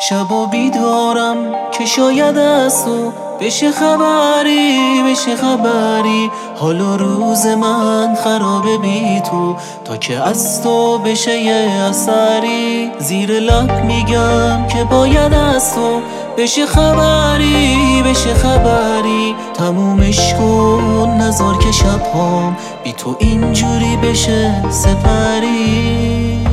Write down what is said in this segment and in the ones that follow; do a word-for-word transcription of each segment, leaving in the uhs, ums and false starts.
شب و بیدارم که شاید از تو بشه خبری بشه خبری. حال و روز من خرابه بی تو، تا که از تو بشه یه اثری. زیر لب میگم که باید از تو بشه خبری بشه خبری. تمومش کن نذار که شبهام بی تو اینجوری بشه سپری.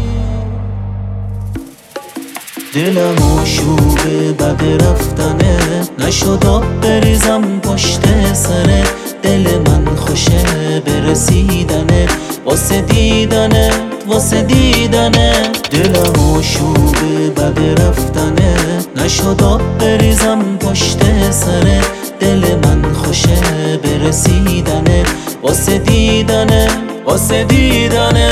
دلم آشوبه بد رفتنه، نشد آب بریزم پشت سره. دل من خوشه برسیدنه، واسه دیدنه واسه دیدنه. دلم آشوبه بد رفتنه، نشد آب بریزم پشت سره. دل من خوشه برسیدنه، واسه دیدنه واسه دیدنه.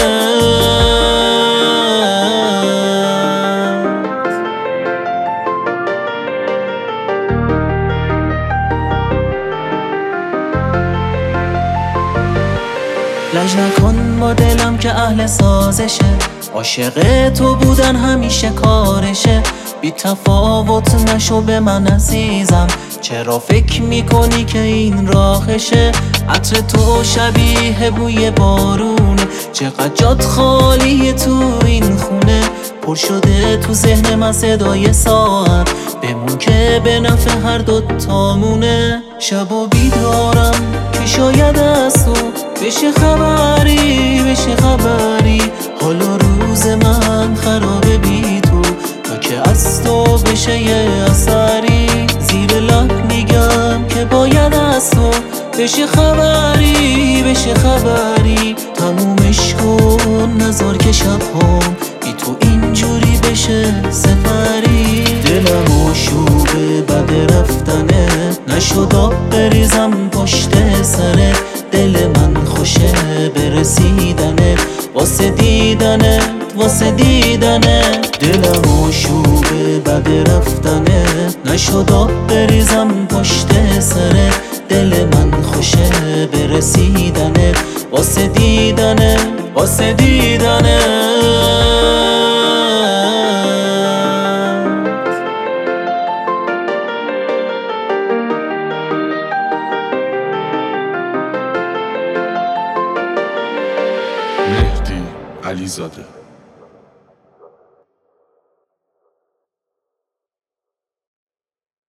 لج نکن با دلم که اهل سازشه، عاشق تو بودن همیشه کارشه. بی تفاوت نشو به من عزیزم، چرا فکر میکنی که این راهشه؟ عطر تو شبیه بوی بارونه، چقدر جات خالیه تو این خونه. پر شده تو ذهن من صدای ساعت، بمون که به نفع هر دوتامونه. شب و بیدارم که شاید از تو بشه خبری بشه خبری. حال و روز من خرابه بی تو، تا که از تو بشه یه اثری. زیر لب میگم که باید از تو بشه خبری بشه خبری. تمومش کن نذار که شبهام بی تو اینجوری بشه سپری. دلم آشوبه بد رفتنه، نشد آب بریزم پشت سره. دل من خوشه برسیدنه، واسه دیدنه واسه دیدنه. دلم آشوبه بد رفتنه، نشد آب بریزم پشت سره. دل من خوشه برسیدنه، واسه دیدنه واسه دیدنه. مهدی علیزاده.